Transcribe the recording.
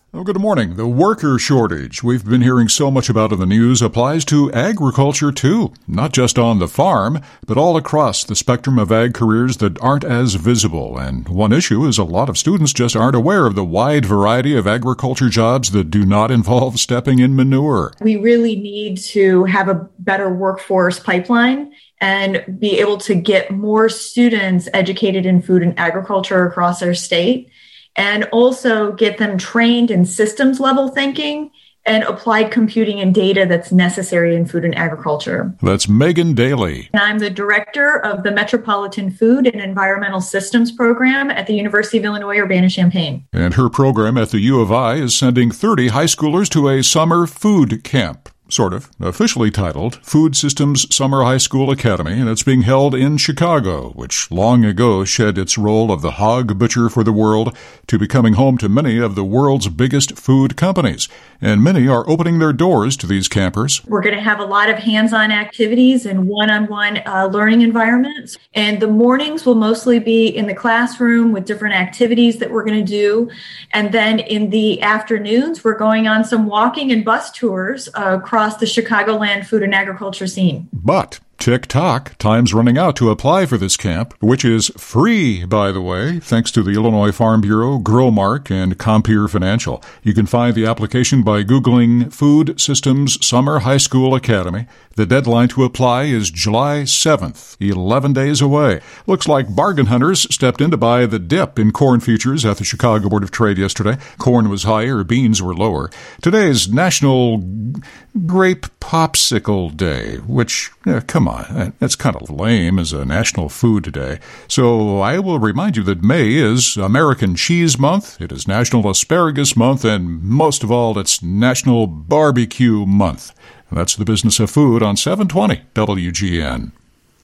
Oh, good morning. The worker shortage we've been hearing so much about in the news applies to agriculture too, not just on the farm, but all across the spectrum of ag careers that aren't as visible. And one issue is a lot of students just aren't aware of the wide variety of agriculture jobs that do not involve stepping in manure. We really need to have a better workforce pipeline and be able to get more students educated in food and agriculture across our state, and also get them trained in systems level thinking and applied computing and data that's necessary in food and agriculture. That's Megan Daly. And I'm the director of the Metropolitan Food and Environmental Systems program at the University of Illinois Urbana-Champaign. And her program at the U of I is sending 30 high schoolers to a summer food camp. Sort of, officially titled Food Systems Summer High School Academy, and it's being held in Chicago, which long ago shed its role of the hog butcher for the world to becoming home to many of the world's biggest food companies. And many are opening their doors to these campers. We're going to have a lot of hands-on activities and one-on-one learning environments. And the mornings will mostly be in the classroom with different activities that we're going to do. And then in the afternoons, we're going on some walking and bus tours across the Chicagoland food and agriculture scene. But tick-tock, time's running out to apply for this camp, which is free, by the way, thanks to the Illinois Farm Bureau, Growmark, and Compeer Financial. You can find the application by Googling Food Systems Summer High School Academy. The deadline to apply is July 7th, 11 days away. Looks like bargain hunters stepped in to buy the dip in corn futures at the Chicago Board of Trade yesterday. Corn was higher, beans were lower. Today's National Grape Popsicle Day, which, come on, that's kind of lame as a national food day. So I will remind you that May is American Cheese Month, it is National Asparagus Month, and most of all, it's National Barbecue Month. That's the business of food on 720 WGN.